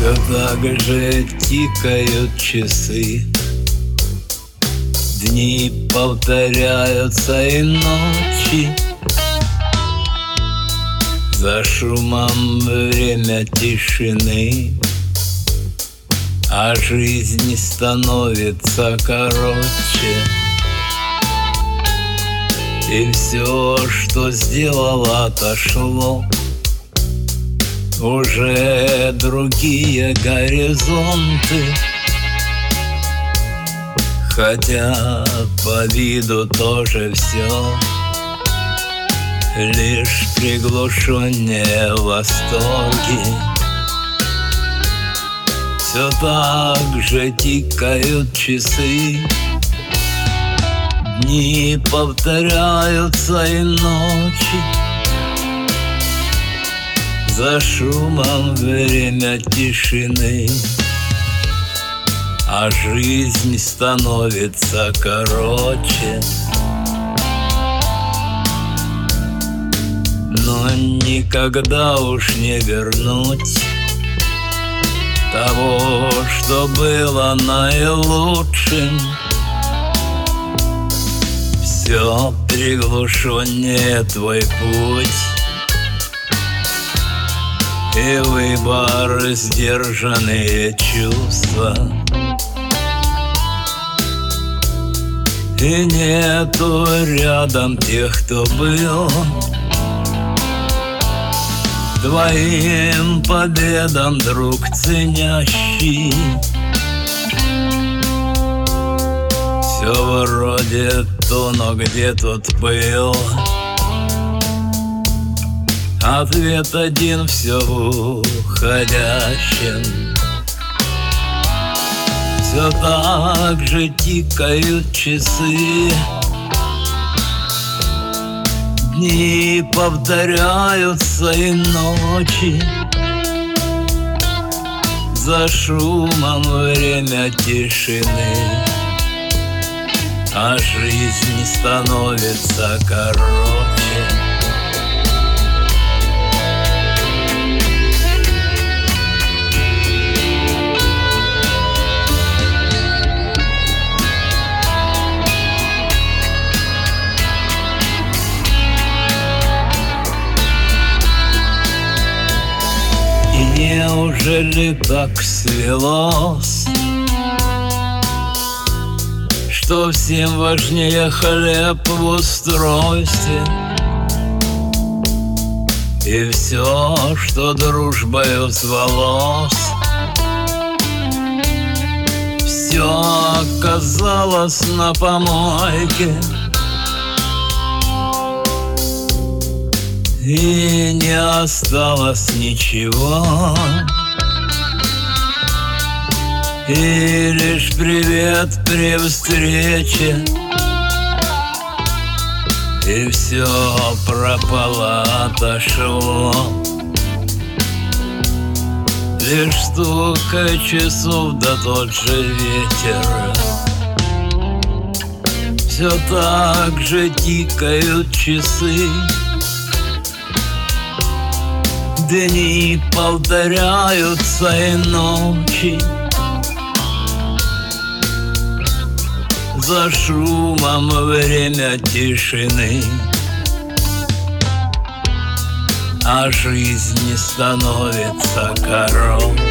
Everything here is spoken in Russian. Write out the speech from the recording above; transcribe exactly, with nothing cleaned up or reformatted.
Все так же тикают часы, дни повторяются и ночи. За шумом время тишины, а жизнь становится короче. И все, что сделал, отошло. Уже другие горизонты, хотя по виду тоже все лишь приглушенные восторги. Все так же тикают часы, дни повторяются и ночи. За шумом время тишины, а жизнь становится короче. Но никогда уж не вернуть того, что было наилучшим. Все приглушеннее твой путь, и выбор сдержанные чувства. И нету рядом тех, кто был твоим победам друг ценящий. Все вроде то, но где тут был? Ответ один: все в уходящем. Все так же тикают часы, дни повторяются и ночи. За шумом время тишины, а жизнь становится короче. Неужели так свелось, что всем важнее хлеб в устройстве? И все, что дружбою звалось, все оказалось на помойке. И не осталось ничего, и лишь привет при встрече. И все пропало, отошло. Лишь стука часов да тот же ветер. Все так же тикают часы, дни повторяются и ночи. За шумом время тишины, а жизнь становится короче.